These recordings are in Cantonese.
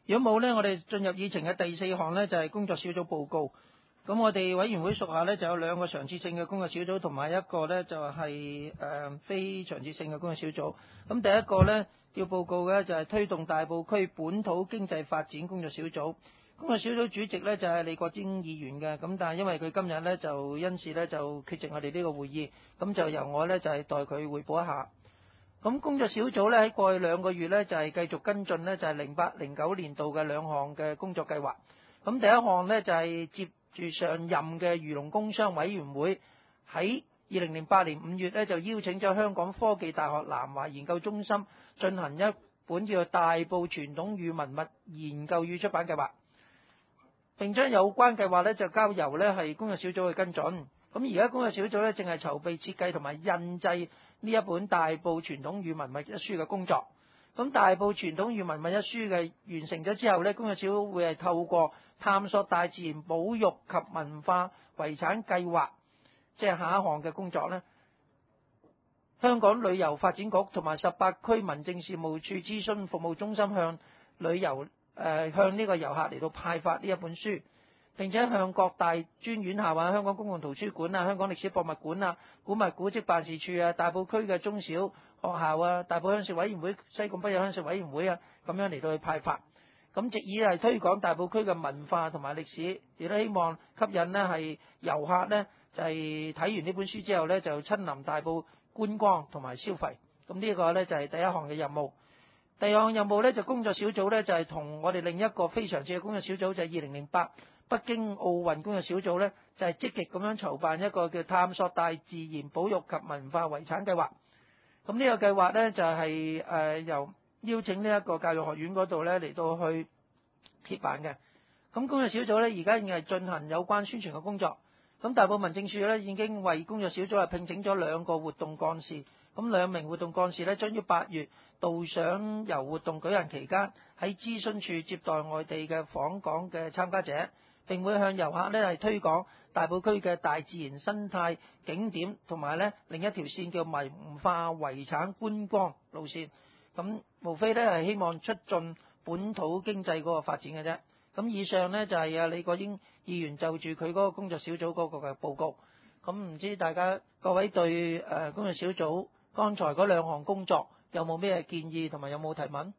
如果冇呢，我哋進入議程嘅第4項呢，就係工作小組報告。咁我哋委員會屬下呢，就有2個常設性嘅工作小組，同埋一個呢，就係非常設性嘅工作小組。咁第一個呢，要報告嘅就係推動大埔區本土經濟發展工作小組。工作小組主席呢，就係李國晶議員嘅，咁但係因為佢今日呢，就因事呢，就缺席我哋呢個會議，咁就由我呢，就係代佢匯報一下。咁工作小組呢，喺過去2個月呢，就係繼續跟進呢，就係08-09年度嘅2項嘅工作計劃。咁第一項呢，就係接住上任嘅漁農工商委員會喺2008年5月呢，就邀請咗香港科技大學南華研究中心進行一本叫做《大埔傳統與文物研究與出版計劃》，並將有關計劃呢，就交由呢係工作小組去跟進。咁而家工作小組呢，正係籌備設計同埋印製呢一本《大埔傳統與文物》一書嘅工作。咁《大埔傳統與文物》一書嘅完成咗之後呢，工作小組會係透過探索大自然保育及文化遺產計劃，即係下一項嘅工作呢，香港旅遊發展局同埋18區民政事務處諮詢服務中心向向呢個遊客嚟到派發呢一本書，並且向各大專院校啊、香港公共圖書館啊、香港歷史博物館啊、古物古蹟辦事處啊、大埔區嘅中小學校啊、大埔鄉事委員會、西貢北有鄉事委員會啊，咁樣嚟到去派發。咁藉以係推廣大埔區嘅文化同埋歷史，亦都希望吸引呢係遊客呢，就係睇完呢本書之後呢，就親臨大埔觀光同埋消費。咁呢個呢，就係第一項嘅任務。第二項任務呢，就工作小組呢，就係同我哋另一個非常設嘅工作小組，就係2008北京奧運工作小組呢，就係積極咁樣籌辦一個叫探索大自然保育及文化遺產計劃。咁呢個計劃呢，就係由邀請呢一個教育學院嗰度呢嚟到去協辦嘅。咁工作小組呢，而家已經係進行有關宣傳嘅工作。咁大埔民政處呢，已經為工作小組係聘請咗2個活動幹事。咁2名活動幹事呢，將於8月導賞遊活動舉行期間，喺諮詢處接待外地嘅訪港嘅參加者，並會向遊客呢係推廣大埔區嘅大自然生態景點，同埋呢另一條線叫文化遺產觀光路線。咁無非呢係希望促進本土經濟嗰個發展嘅啫。咁以上呢，就係李國英議員就住佢嗰個工作小組嗰個嘅報告。咁唔知大家各位對工作小組剛才嗰2項工作有冇咩建議同埋有冇提問？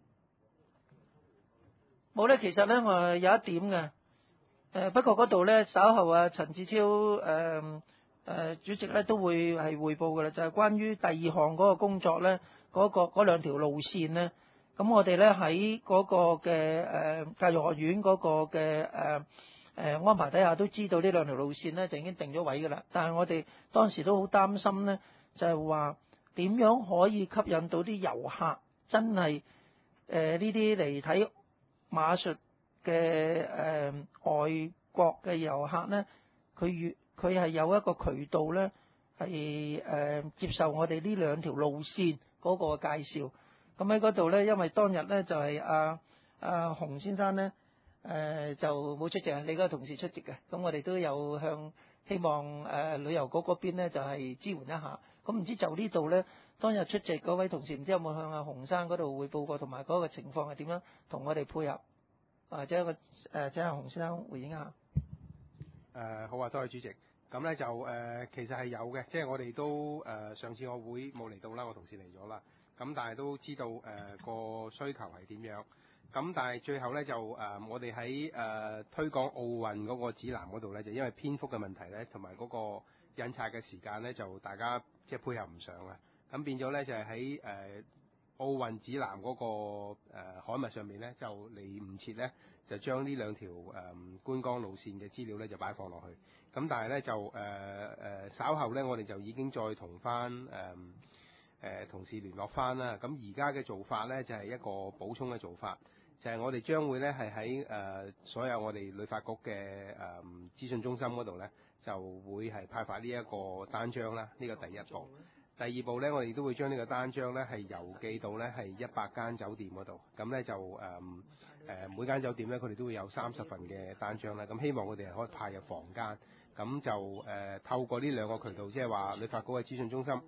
冇呢，其實呢，我有一點嘅，不過嗰度呢，稍後陳志超主席呢都會係匯報嘅啦，就係關於第2項嗰個工作呢，嗰2條路線呢。咁我哋呢喺嗰個嘅教育學院嗰個嘅安排底下，都知道呢2條路線呢就已經定咗位嘅啦。但係我哋當時都好擔心呢，就係話點樣可以吸引到啲遊客真係呢啲嚟睇馬術嘅外國嘅遊客呢，佢係有一個渠道呢係接受我哋呢2條路線嗰個介紹。咁喺嗰度呢，因為當日呢就係洪先生呢就冇出席，你嗰個同事出席嘅。咁我哋都有希望旅遊局嗰邊呢就係支援一下。咁唔知就呢度呢，當日出席嗰位同事唔知有冇向洪生嗰度匯報過，同埋嗰個情況係點樣同我哋配合，或者請洪先生回應一下。 好啊，多謝主席。咁呢就其實係有嘅，即係我哋都上次我會冇嚟到啦，我同事嚟咗啦。咁但係都知道個需求係點樣。咁但係最後呢，就我哋喺推廣奧運嗰個指南嗰度呢，就因為篇幅嘅問題呢，同埋嗰個印刷嘅時間呢，就大家即係配合唔上啊。咁變咗呢，就係喺奧運指南嗰個刊物上面呢，就嚟唔切呢，就將呢2條觀光路線嘅資料呢，就擺放落去。咁但係呢，就稍後呢，我哋就已經再同翻同事聯絡翻啦。咁而家嘅做法呢，就係一個補充嘅做法，就係我哋將會呢，係喺所有我哋旅發局嘅資訊中心嗰度呢，就會係派發呢一個單張啦。呢個第一步。第2步呢，我哋都會將呢個單張呢，係郵寄到呢，係100間酒店嗰度。咁呢，就每間酒店呢，佢哋都會有30份嘅單張啦。咁希望佢哋係可以派入房間。咁就透過呢2個渠道，即係話旅發局嘅資訊中心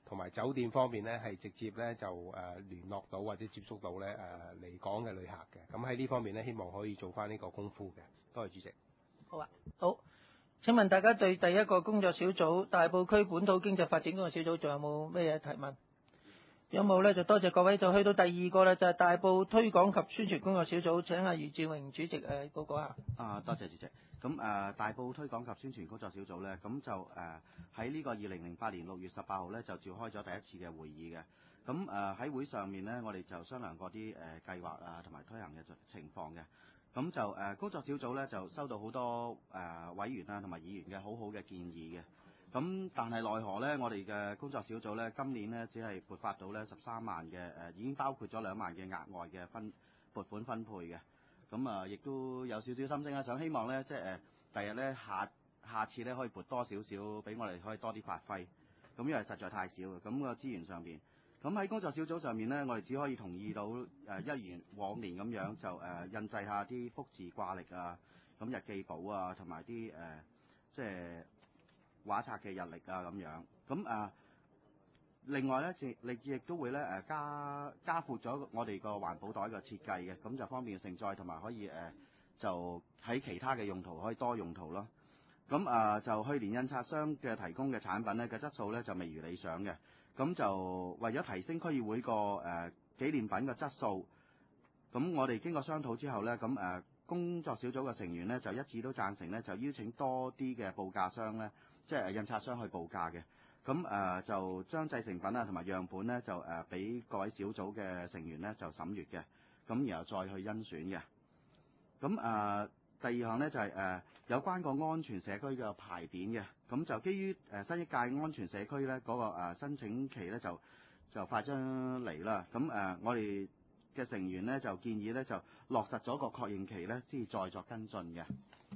同埋酒店方面咧係直接咧就聯絡到或者接觸到咧嚟港嘅旅客嘅。咁喺呢方面咧，希望可以做翻呢個功夫嘅。多謝主席。 好啊，好。請問大家對第一個工作小組大埔區本土經濟發展工作小組仲有冇咩嘢提問？有冇咧？就多謝各位。就去到第二個啦，就係大埔推廣及宣傳工作小組，請阿余志榮主席報告下。 多謝主席。咁大埔推廣及宣傳工作小組咧，咁就喺呢個2008年6月18號咧就召開咗第一次嘅會議嘅。咁喺會上面咧，我哋就商量過啲計劃啊同埋推行嘅情況嘅。咁就工作小組咧就收到好多委員啊同埋議員嘅好嘅建議嘅。咁但係奈何咧，我哋嘅工作小組咧今年咧只係撥發到咧13萬嘅已經包括咗2萬嘅額外嘅撥款分配嘅。咁亦都有少少心聲啦，想希望咧即係第日咧下次咧可以撥多少少俾我哋可以多啲發揮。咁因為實在太少嘅，咁個資源上邊。咁喺工作小組上面咧，我哋只可以同意到一如往年咁樣就印製下啲福字掛曆啊，咁日記簿啊，同埋啲即係畫冊嘅日曆啊咁樣。咁另外咧，亦都會咧加闊咗我哋個環保袋嘅設計嘅，咁就方便承載同埋可以就喺其他嘅用途可以多用途咯。咁就去年印刷商嘅提供嘅產品咧嘅質素咧就未如理想嘅，咁就為咗提升區議會個紀念品嘅質素，咁我哋經過商討之後咧，咁工作小組嘅成員咧就一致都贊成咧，就邀請多啲嘅報價商咧，即係印刷商去報價嘅。咁就將製成品啊同埋樣本咧就俾各位小組嘅成員咧就審閱嘅，咁然後再去甄選嘅。咁第二項咧就係有關個安全社區嘅牌匾嘅，咁就基於新一屆安全社區咧嗰個申請期咧就快將嚟啦。咁我哋嘅成員咧就建議咧就落實咗個確認期咧先至再作跟進嘅。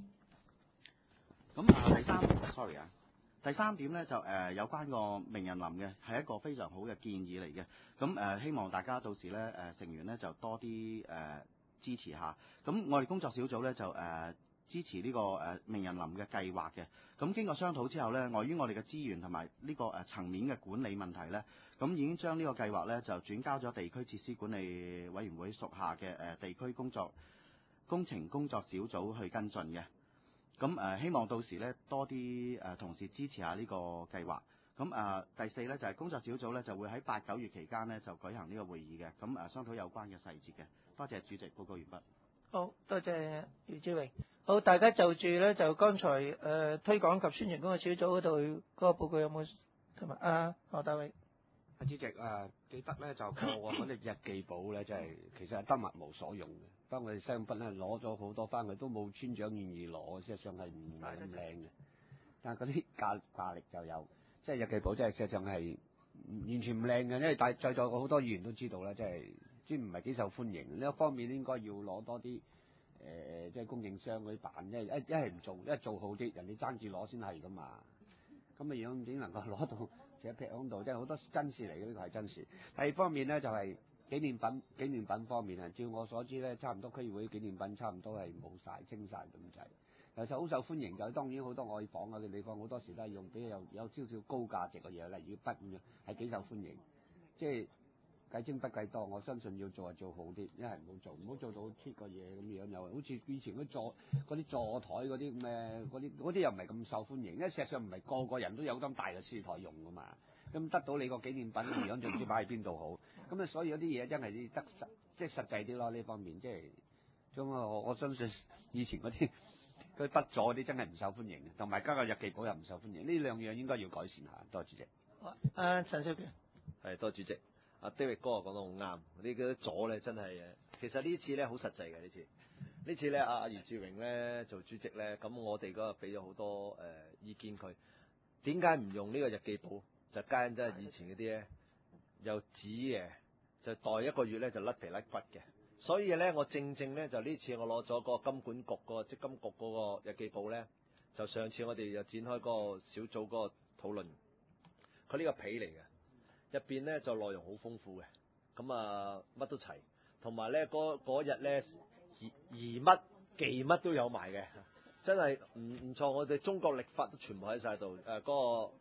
咁第三點咧就有關個名人林嘅係一個非常好嘅建議嚟嘅。咁希望大家到時咧成員咧就多啲支持下。咁我哋工作小組咧就支持呢個名人林嘅計劃嘅。咁經過商討之後咧，礙於我哋嘅資源同埋呢個層面嘅管理問題咧，咁已經將呢個計劃咧就轉交咗地區設施管理委員會屬下嘅地區工程工作小組去跟進嘅。咁希望到時咧多啲同事支持下呢個計劃。咁第四咧就係工作小組咧就會喺8、9月期間咧就舉行呢個會議嘅。咁商討有關嘅細節嘅。多謝主席，報告完畢。 好多謝余志榮。好，大家就住咧就剛才推廣及宣傳工作小組嗰度嗰個報告有冇同埋何大偉？ 主席記得咧就過往嗰啲日記簿咧，真係其實係得物無所用嘅。不過我哋商品咧攞咗好多翻去，都冇村長願意攞，事實上係唔係咁靚嘅。但係嗰啲掛曆就有，即係日記簿真係事實上係完全唔靚嘅，因為在座好多議員都知道啦，即係唔係幾受歡迎。呢一方面應該要攞多啲即係供應商嗰啲辦，一係唔做，一做好啲，人哋爭住攞先係噶嘛。咁嘅樣點能夠攞到成一劈喺度？即係好多真事嚟嘅，呢個係真事。第二方面咧就係紀念品方面啊，照我所知咧，差唔多區議會紀念品差唔多係冇晒、清晒咁滯。其實好受歡迎就當然好多外訪嘅地方，好多時都係用比較有少少高價值嘅嘢，例如筆咁樣，係幾受歡迎。即係計精不計多，我相信要做就做好啲，一係唔好做到 cheap 個嘢咁樣，又好似以前嗰啲座台嗰啲咩嗰啲又唔係咁受歡迎，因為事實上唔係個個人都有咁大嘅書台用噶嘛，咁得到你個紀念品咁樣就唔知擺喺邊度好，咁啊所以有啲嘢真係即係實際啲咯，呢方面即係咁我相信以前嗰啲筆座嗰啲真係唔受歡迎，同埋加個日記簿又唔受歡迎，呢兩樣應該要改善下。多謝主席。 陳少權。 係，多謝主席。阿 David 哥講得好啱，呢啲座咧真係其實呢次咧好實際嘅呢次咧阿余志榮咧做主席咧，咁我哋嗰日俾咗好多意見佢，點解唔用呢個日記簿？就加真係以前嗰啲咧有紙嘅，就袋一個月咧就甩皮甩骨嘅，所以咧我正咧就呢次我攞咗個金管局個積金局嗰個日記簿咧，就上次我哋就展開嗰個小組嗰個討論，佢呢個皮嚟嘅。入邊咧就內容好豐富嘅，咁乜都齊，同埋咧嗰日咧疑乜忌乜都有埋嘅，真係唔錯。我哋中國曆法都全部喺晒度，嗰個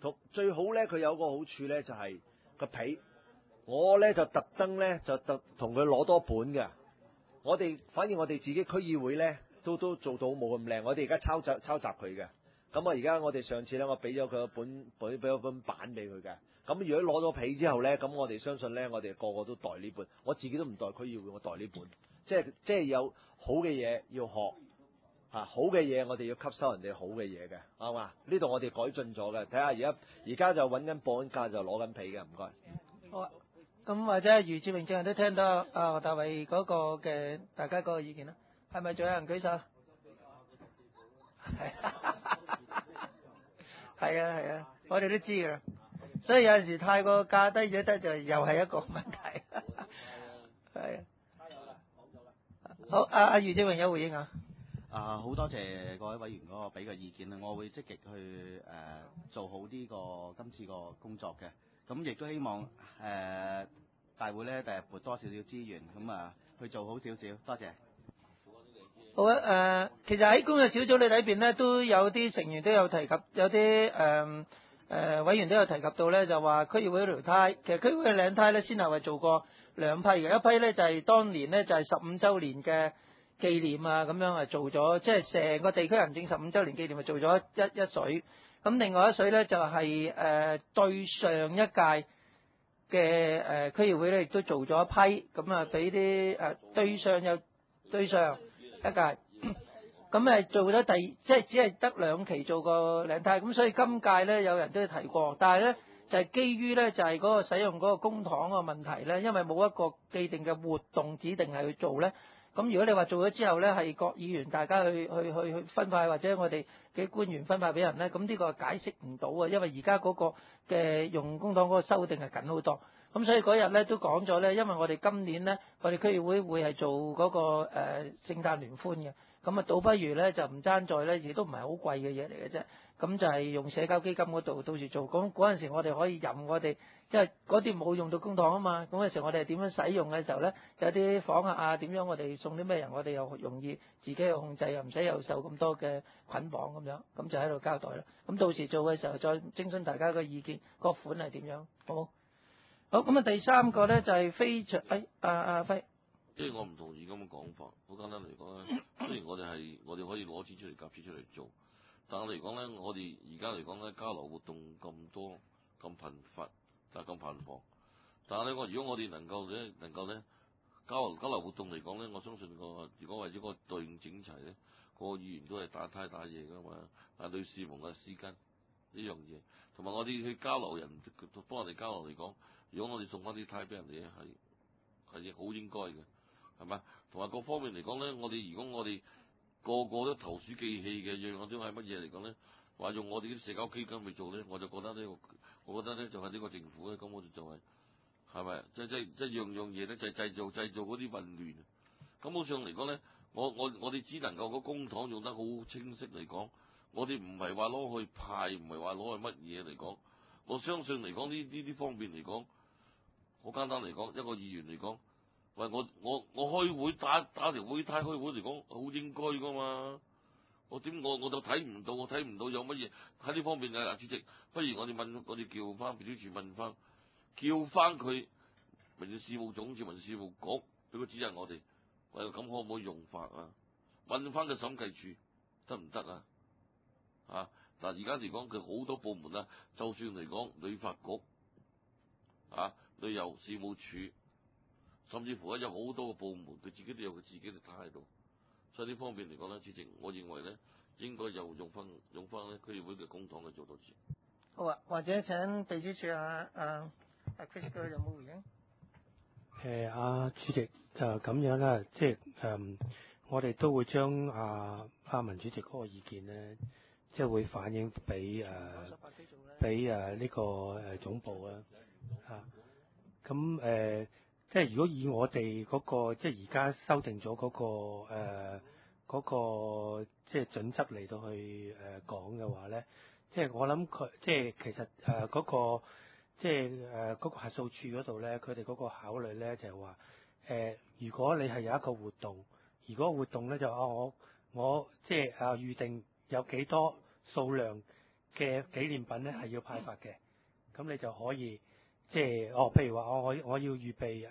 最好咧，佢有個好處咧就係個皮。我咧就特登咧就同佢攞多本嘅。反而我哋自己區議會咧都做到冇咁靚。我哋而家抄襲佢嘅。咁而家我哋上次咧，我俾咗佢俾咗本版俾佢嘅。咁如果攞咗皮之後咧，咁我哋相信咧，我哋個個都代呢本。我自己都唔代區議會，我代呢本。即係有好嘅嘢要學。好嘅嘢我哋要吸收人哋好嘅嘢嘅，啱嘛？呢度我哋改進咗嘅，睇下而家就揾緊報緊價就攞緊皮嘅，唔該。 好啊，咁或者余志榮正人都聽到何大衛嗰個嘅大家嗰個意見啦，係咪仲有人舉手？係啊，我哋都知㗎啦，所以有陣時太過價低咗得就又係一個問題。係啊，好，阿余志榮有回應啊？ 好多謝各位委員嗰個俾嘅意見啦，我會積極去做好呢今次個工作嘅，咁亦都希望大會咧第日撥多少少資源，咁去做好少少，多謝。 好啊，其實喺工作小組裏邊呢，都有啲成員都有提及，有啲委員都有提及到咧，就話區議會嗰條呔，其實區議會嘅領呔咧，先後係做過兩批嘅，一批咧就係當年呢，就係15週年嘅紀念啊，咁樣做咗，即係成個地區行政15週年紀念咪做咗一水。咁另外一水咧就係對上一屆嘅區議會咧，亦都做咗一批，咁俾啲對上一屆，咁做咗即係只係得2期做過領呔，咁所以今屆咧有人都提過，但係咧就係基於咧就係嗰個使用嗰個公帑個問題咧，因為冇一個既定嘅活動指定係去做咧。咁如果你話做咗之後咧，係各議員大家去分派，或者我哋嘅官員分派俾人咧，咁呢個解釋唔到啊，因為而家嗰個嘅用公帑嗰個修訂係緊好多。咁所以嗰日咧都講咗咧，因為我哋今年咧，我哋區議會會係做嗰個聖誕聯歡嘅，咁倒不如咧就唔爭在咧，亦都唔係好貴嘅嘢嚟嘅啫。咁就係用社交基金嗰度到時做，咁嗰陣時我哋可以任我哋，因為嗰啲冇用到公帑啊嘛，咁嗰陣時我哋點樣使用嘅時候咧，有啲訪客啊，點樣我哋送啲咩人，我哋又容易自己去控制，又唔使又受咁多嘅捆綁咁樣，咁就喺度交代啦。咁到時做嘅時候再徵詢大家嘅意見，個款係點樣，好冇？好，咁啊第三個咧就係非常阿輝。 即係我唔同意咁嘅講法，好簡單嚟講咧，雖然我哋可以攞錢出嚟夾錢出嚟做。但係嚟講咧，我哋而家嚟講咧，交流活動咁多、咁頻繁，但係咁頻繁。但係咧，如果我哋能夠咧交流活動嚟講咧，我相信如果為咗個隊伍整齊咧，個議員都係打呔打嘢噶嘛，但係女士們嘅絲巾呢樣嘢，同埋我哋去交流人幫人哋交流嚟講，如果我哋送翻啲呔俾人哋係好應該嘅，係咪？同埋各方面嚟講咧，如果我哋個個都投鼠忌器嘅，樣樣都係乜嘢嚟講咧？話用我哋啲社交基金去做咧，我就覺得呢，我覺得咧就係呢個政府咧，咁我哋就係咪？即樣樣嘢咧，就係製造嗰啲混亂。咁好上嚟講咧，我哋只能夠個公帑用得好清晰嚟講，我哋唔係話攞去派，唔係話攞去乜嘢嚟講。我相信嚟講呢啲方面嚟講，好簡單嚟講，一個議員嚟講。喂，我開會打條會呔開會嚟講，好應該噶嘛？我就睇唔到，我睇唔到有乜嘢喺呢方面啊！主席，不如我哋叫翻秘書處問翻，叫翻佢民政事務總署、民政事務局俾佢指引我哋，喂，咁可唔可以用法啊？問翻個審計處得唔得啊？嗱，而家嚟講佢好多部門啊，就算嚟講旅發局旅遊事務處。甚至乎有好多個部門，佢自己都有佢自己嘅態度，所以呢方面嚟講咧，主席，我認為咧應該又用翻咧區議會嘅公帑去做多次。 好啊，或者請秘書處阿 Chris 哥有冇回應？ 主席就咁樣啦，即係我哋都會將文主席嗰個意見咧，即係會反映俾呢個總部啊，咁即係如果以我哋嗰個即係而家修訂咗嗰個即係準則嚟到去講嘅話咧，即係我諗佢即係其實嗰個即係嗰個核數處嗰度咧，佢哋嗰個考慮咧就係話如果你係有一個活動，如果活動咧就我即係預定有幾多數量嘅紀念品咧係要派發嘅，咁你就可以即係譬如話我要預備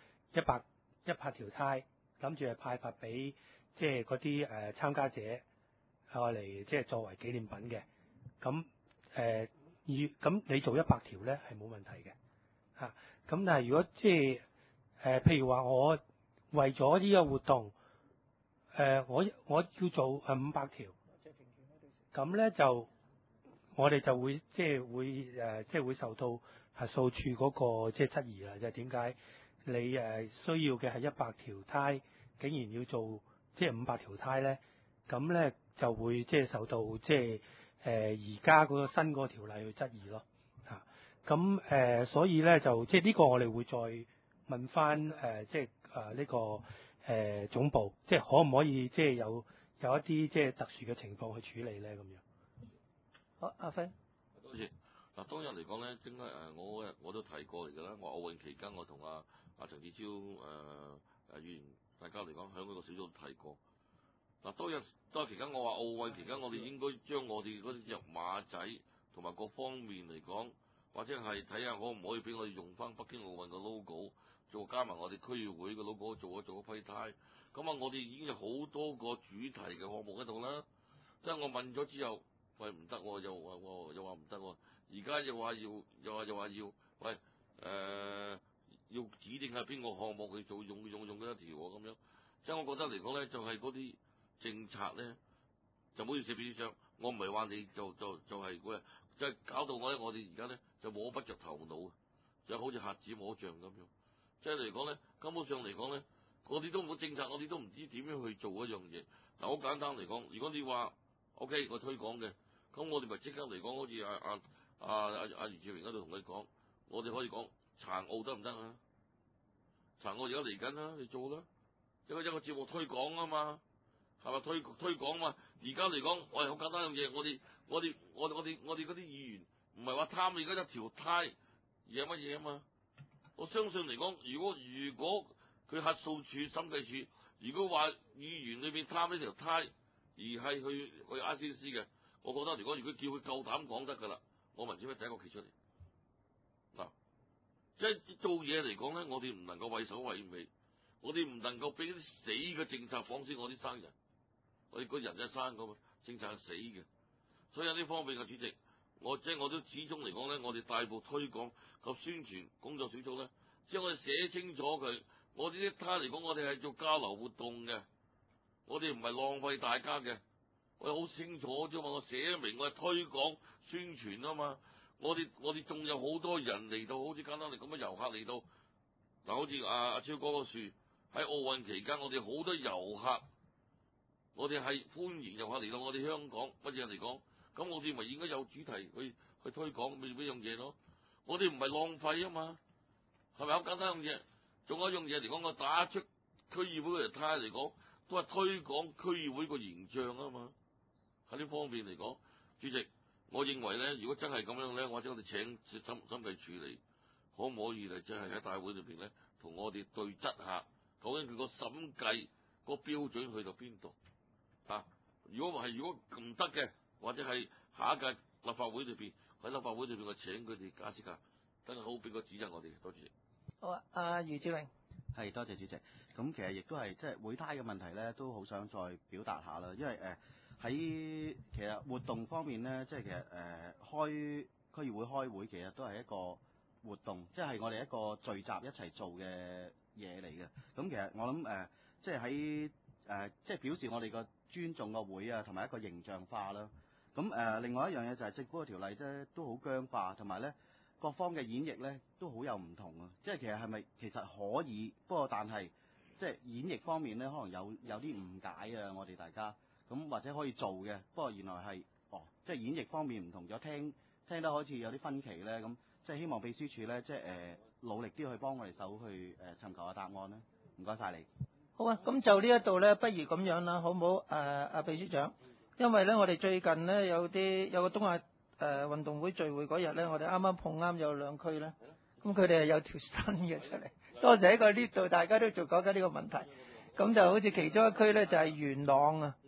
100條呔，諗住係派發俾即係嗰啲參加者嚟即係作為紀念品嘅，咁咁你做100條咧係冇問題嘅嚇。咁但係如果即係譬如話我為咗呢個活動，我要做500條，咁咧就我哋就會即係會受到核數處嗰個即係質疑啦，就係點解你需要嘅係100條呔，竟然要做即係500條呔咧？咁咧就會即係受到即係而家嗰個新嗰個條例去質疑咯嚇。咁所以咧就即係呢個我哋會再問翻即係呢個總部，即係可唔可以即係有一啲即係特殊嘅情況去處理咧咁樣。 好，阿輝。 多謝。嗱，當日嚟講咧，應該我都提過嚟㗎啦。我奧運期間，我同阿陳志超議員大家嚟講喺嗰個小組提過。嗱，當日期間，我話奧運期間，我哋應該將我哋嗰啲隻馬仔同埋各方面嚟講，或者係睇下可唔可以俾我哋用翻北京奧運嘅 logo， 加埋我哋區議會嘅 logo 做一批呔。咁啊，我哋已經有好多個主題嘅項目喺度啦。即係我問咗之後，喂唔得喎，又話唔得喎。而家又話要，喂要指定係邊個項目去做用嗰一條喎咁樣。即係我覺得嚟講咧，就係嗰啲政策咧，就唔好意思，邊上我唔係話你就係嗰，即係搞到我哋而家咧就摸不着頭腦，就好似瞎子摸象咁樣。即係嚟講咧，根本上嚟講咧，我哋都冇政策，我哋都唔知點樣去做一樣嘢。嗱，好簡單嚟講，如果你話 OK， 我推廣嘅，咁我哋咪即刻嚟講，好似阿余志榮嗰度同佢講，我哋可以講殘奧得唔得啊？殘奧而家嚟緊啦，你做啦，一個節目推廣啊嘛，係咪推廣嘛？而家嚟講，我係好簡單嘅嘢，我哋嗰啲議員唔係話貪而家一條呔而係乜嘢啊嘛？我相信嚟講，如果佢核數處、審計處，如果話議員裏邊貪呢條呔而係去 ICC 嘅，我覺得如果叫佢夠膽講得㗎啦，我民主派第一個企出嚟。嗱，即係做嘢嚟講咧，我哋唔能夠畏首畏尾，我哋唔能夠俾啲死嘅政策綁死我啲生人，我哋個人一生個政策係死嘅。所以有呢方面嘅主席，我都始終嚟講咧，我哋大部推廣及宣傳工作小組咧，即係我哋寫清楚佢，我哋啲攤嚟講，我哋係做交流活動嘅，我哋唔係浪費大家嘅，我哋好清楚啫嘛，我寫明我係推廣宣傳啊嘛，我哋仲有好多人嚟到，好似簡單嚟咁嘅遊客嚟到，嗱，好似阿超哥個樹喺奧運期間，我哋好多遊客，我哋係歡迎遊客嚟到我哋香港乜嘢嚟講。咁我哋咪應該有主題去推廣呢樣嘢咯。我哋唔係浪費啊嘛，係咪好簡單樣嘢？仲有一樣嘢嚟講，我打出區議會嘅呔嚟講，都係推廣區議會個形象啊嘛。喺呢方面嚟講，主席，我認為咧，如果真係咁樣咧，或者我哋請審計處理，可唔可以咧？即係喺大會裏邊咧，同我哋對質下，究竟佢個審計個標準去到邊度啊？如果唔得嘅，或者係下一屆立法會裏邊喺立法會裏邊，我請佢哋解釋下，真係好俾個指引我哋。多謝。 好啊，阿余志榮。 係，多謝主席。咁其實亦都係即係會呔嘅問題咧，都好想再表達下啦。因為喺其實活動方面咧，即係其實開區議會開會，其實都係一個活動，即係我哋一個聚集一齊做嘅嘢嚟嘅。咁其實我諗即係喺即係表示我哋個尊重個會啊，同埋一個形象化啦。咁另外一樣嘢就係政府嘅條例咧都好僵化，同埋咧各方嘅演繹咧都好有唔同啊。即係其實係咪其實可以，不過但係即係演繹方面咧，可能有啲誤解啊。我哋大家咁或者可以做嘅，不過原來係即係演繹方面唔同咗，聽得好似有啲分歧咧。咁即係希望秘書處咧即係努力啲去幫我哋手去尋求個答案啦。唔該晒你。 好啊，咁就呢一度咧，不如咁樣啦，好唔好？阿秘書長。因為咧，我哋最近咧有個東亞運動會聚會嗰日咧，我哋啱啱碰啱有兩區咧，咁佢哋係有條新嘅出嚟。多謝喺個呢度，大家都做講緊呢個問題。咁就好似其中一區咧就係元朗啊，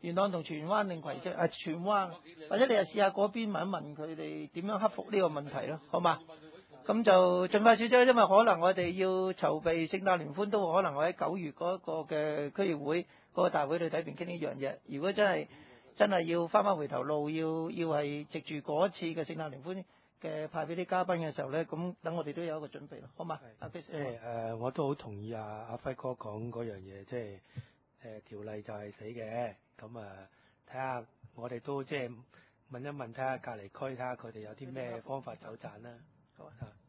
元朗同荃灣定葵青荃灣，或者你又試下嗰邊問一問佢哋點樣克服呢個問題咯，好嘛？咁就盡快少少，因為可能我哋要籌備聖誕聯歡，都可能我喺9月嗰個嘅區議會嗰個大會裏睇邊傾呢樣嘢。如果真係要翻回頭路，要係藉住嗰次嘅聖誕聯歡嘅派俾啲嘉賓嘅時候咧，咁等我哋都有一個準備咯，好嘛？ 我都好同意阿輝哥講嗰樣嘢，即係條例就係死嘅，咁睇下我哋都即係問一問，睇下隔離區，睇下佢哋有啲咩方法走盞啦，好啊。